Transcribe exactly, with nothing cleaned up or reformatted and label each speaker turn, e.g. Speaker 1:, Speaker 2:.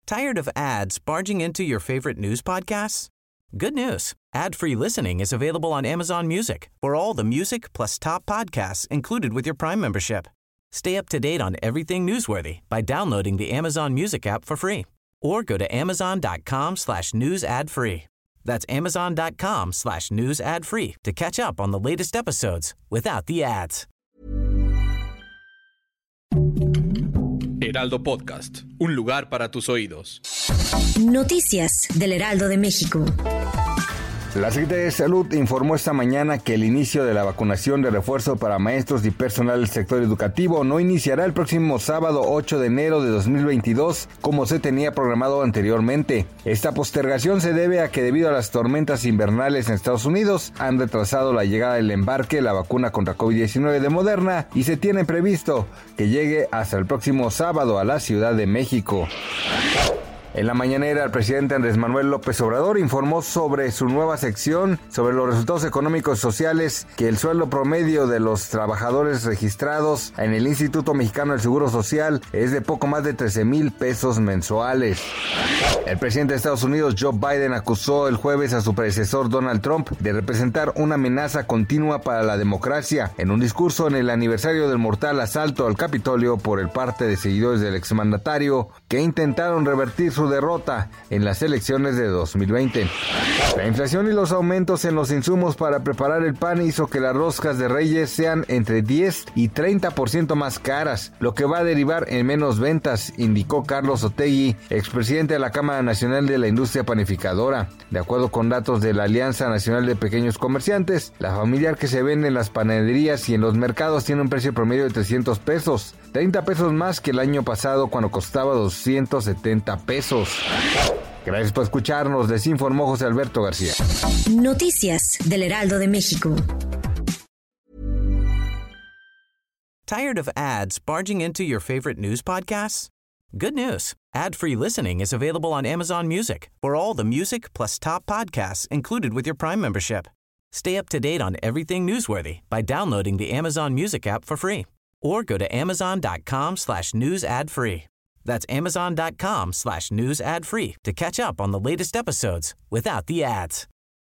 Speaker 1: Tired of ads barging into your favorite news podcasts? Good news. Ad-free listening is available on Amazon Music for all the music plus top podcasts included with your Prime membership. Stay up to date on everything newsworthy by downloading the Amazon Music app for free or go to amazon.com slash news ad free. That's amazon.com slash news ad free to catch up on the latest episodes without the ads.
Speaker 2: Heraldo Podcast, un lugar para tus oídos.
Speaker 3: Noticias del Heraldo de México.
Speaker 4: La Secretaría de Salud informó esta mañana que el inicio de la vacunación de refuerzo para maestros y personal del sector educativo no iniciará el próximo sábado ocho de enero de dos mil veintidós, como se tenía programado anteriormente. Esta postergación se debe a que debido a las tormentas invernales en Estados Unidos han retrasado la llegada del embarque de la vacuna contra covid diecinueve de Moderna y se tiene previsto que llegue hasta el próximo sábado a la Ciudad de México. En la mañanera, el presidente Andrés Manuel López Obrador informó sobre su nueva sección sobre los resultados económicos y sociales, que el sueldo promedio de los trabajadores registrados en el Instituto Mexicano del Seguro Social es de poco más de trece mil pesos mensuales. El presidente de Estados Unidos, Joe Biden, acusó el jueves a su predecesor Donald Trump de representar una amenaza continua para la democracia en un discurso en el aniversario del mortal asalto al Capitolio por el parte de seguidores del exmandatario que intentaron revertir su derrota en las elecciones de dos mil veinte. La inflación y los aumentos en los insumos para preparar el pan hizo que las roscas de Reyes sean entre diez y treinta por ciento más caras, lo que va a derivar en menos ventas, indicó Carlos Otegui, expresidente de la Cámara Nacional de la Industria Panificadora. De acuerdo con datos de la Alianza Nacional de Pequeños Comerciantes, la familiar que se vende en las panaderías y en los mercados tiene un precio promedio de trescientos pesos, treinta pesos más que el año pasado cuando costaba doscientos setenta pesos. Gracias por escucharnos, les informó José Alberto García.
Speaker 3: Noticias del Heraldo de México.
Speaker 1: Tired of ads barging into your favorite news podcasts? Good news. Ad-free listening is available on Amazon Music for all the music plus top podcasts included with your Prime membership. Stay up to date on everything newsworthy by downloading the Amazon Music app for free or go to amazon.com slash news ad free. That's amazon.com slash news ad free to catch up on the latest episodes without the ads.